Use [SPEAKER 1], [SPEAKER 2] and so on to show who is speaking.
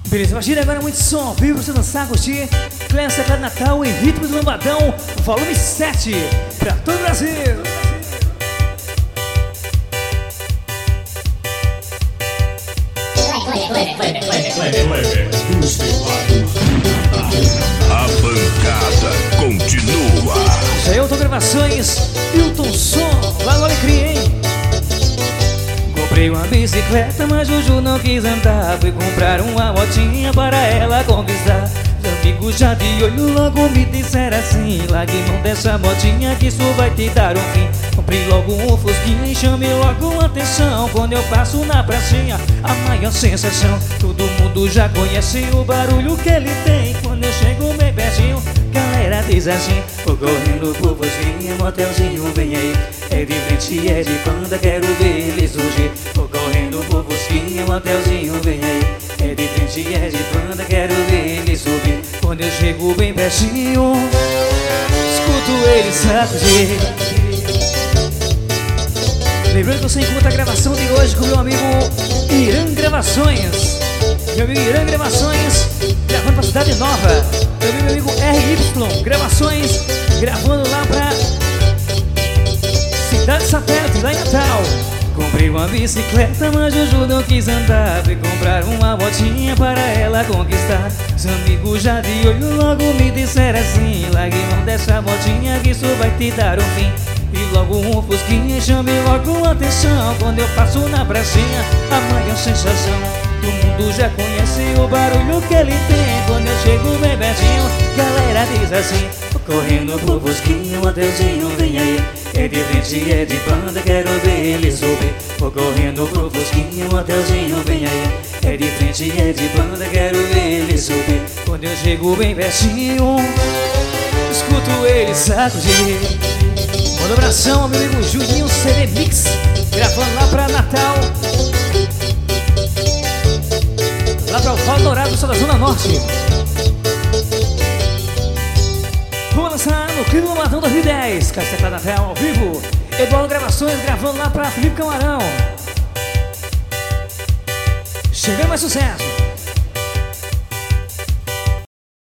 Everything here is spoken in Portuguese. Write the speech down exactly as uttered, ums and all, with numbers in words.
[SPEAKER 1] Beleza, imagina agora muito som, viu? Pra você dançar, curtir. Cléia Secreto Natal em ritmo do lambadão, volume sete, pra todo o Brasil.
[SPEAKER 2] A bancada continua.
[SPEAKER 1] Já eu tô gravações, Hilton Som, lá no Alecrim, hein? Comprei uma bicicleta, mas Juju não quis andar. Fui comprar uma motinha para ela conquistar. Os amigos já de olho logo me disseram assim: largue mão dessa motinha que isso vai te dar um fim. Comprei logo um fusquinha e chamei logo a atenção. Quando eu passo na pracinha, a maior sensação. Todo mundo já conhece o barulho que ele tem. Quando eu chego bem pertinho, galera diz assim: vou correndo por fusquinha, motelzinho vem aí. É de frente, é de panda, quero ver ele surgir. Vou correndo por fusquinha, motelzinho vem aí. É de frente, é de panda, quero ver ele subir. Quando eu chego bem pertinho, escuto ele sacudir. Lembrando que você encontra a gravação de hoje com o meu amigo Irã Gravações. Meu amigo Irã Gravações, gravando pra Cidade Nova. Meu amigo R Y Gravações, gravando lá pra Cidade Satélite, lá em Natal. Comprei uma bicicleta, mas Juju não quis andar. Fui comprar uma motinha para ela conquistar. Os amigos já de olho logo me disseram assim: largue mão dessa motinha que isso vai te dar um fim. E logo um fusquinha chamei logo a atenção. Quando eu passo na pracinha, a maior sensação. Todo mundo já conhece o barulho que ele tem. Quando eu chego bem pertinho, galera diz assim: vou correndo pro fusquinha, o Mateuzinho vem aí. É de frente, é de banda, quero ver ele subir. Vou correndo pro fusquinha, o Mateuzinho vem aí. É de frente, é de banda, quero ver ele subir. Quando eu chego bem pertinho, escuto ele sacudir. Manda um abração ao meu amigo Juninho C D Mix, gravando lá pra Natal, lá pra o Val Dourado, só da Zona Norte. Vamos lançar no Clima do Matão dois mil e dez, Caixa Secreta Natal ao vivo. Eduardo Gravações gravando lá pra Felipe Camarão. Chegando mais sucesso.